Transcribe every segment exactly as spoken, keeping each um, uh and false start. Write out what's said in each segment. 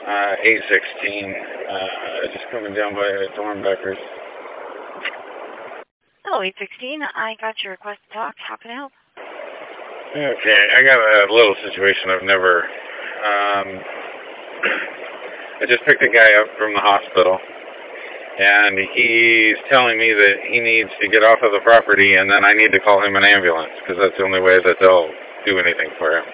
Uh, eight sixteen. Uh, just coming down by Dornbeckers. Hello, eight sixteen. I got your request to talk. How can I help? Okay, I got a little situation I've never... Um, I just picked a guy up from the hospital, and he's telling me that he needs to get off of the property, and then I need to call him an ambulance, because that's the only way that they'll do anything for him.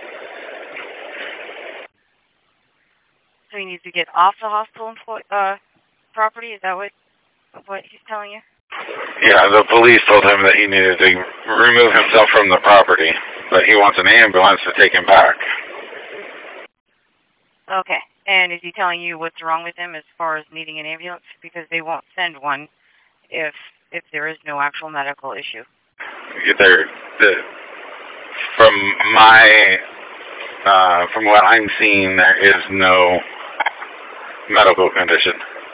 So he needs to get off the hospital employ- uh, property? Is that what, what he's telling you? Yeah, the police told him that he needed to remove himself from the property, but he wants an ambulance to take him back. Okay. And is he telling you what's wrong with him as far as needing an ambulance? Because they won't send one if if there is no actual medical issue. There, the, from my, uh, from what I'm seeing, there is no medical condition.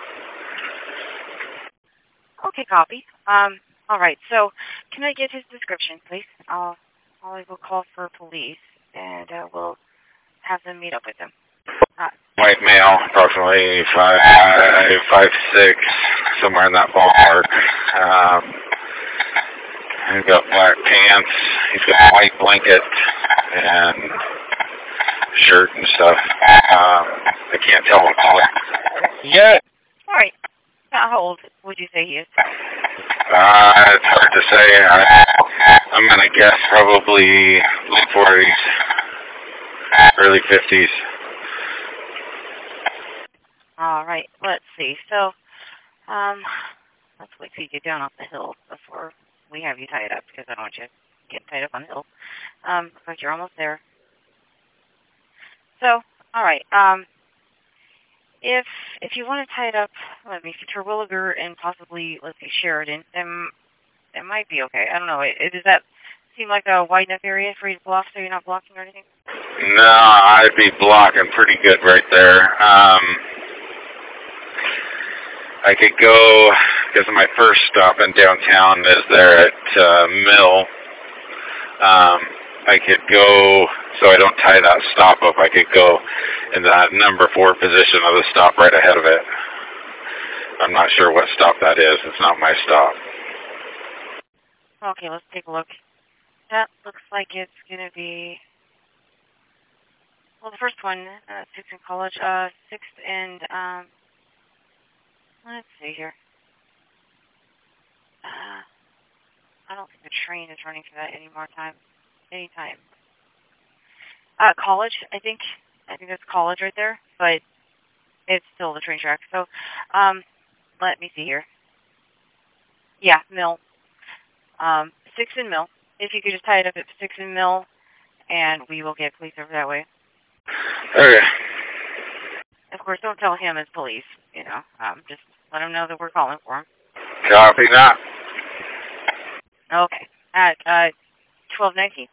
Okay, copy. Um, all right. So, can I get his description, please? I'll, I will call for police, and uh, we'll have them meet up with him. Uh, White male, approximately five, five, six, somewhere in that ballpark. Um, he's got black pants. He's got a white blanket and shirt and stuff. Um, I can't tell what color. Yeah. All right. Uh, how old would you say he is? Uh, it's hard to say. I, I'm going to guess probably late forties, early fifties. All right. Let's see. So, um, let's wait till you get down off the hill before we have you tied up, because I don't want you getting tied up on the hill. Um, looks like you're almost there. So, all right. Um, if if you want to tie it up, let me see, Terwilliger and possibly, let's see, Sheridan, then it might be okay. I don't know. It, it, does that seem like a wide enough area for you to block so you're not blocking or anything? No, I'd be blocking pretty good right there. Um, I could go, because my first stop in downtown is there at uh, Mill. Um, I could go, so I don't tie that stop up, I could go in that number four position of the stop right ahead of it. I'm not sure what stop that is. It's not my stop. Okay, let's take a look. That looks like it's going to be, well, the first one, uh, sixth in college, uh, sixth and, um, let's see here. Uh, I don't think the train is running for that any more time, any time. Uh, college, I think. I think that's college right there, but it's still the train track. So, um, let me see here. Yeah, Mill. Um, six in Mill. If you could just tie it up at six in Mill, and we will get police over that way. Okay. Of course, don't tell him it's police, you know. Um, just let him know that we're calling for him. Copy that. Okay. At, uh, twelve nineteen.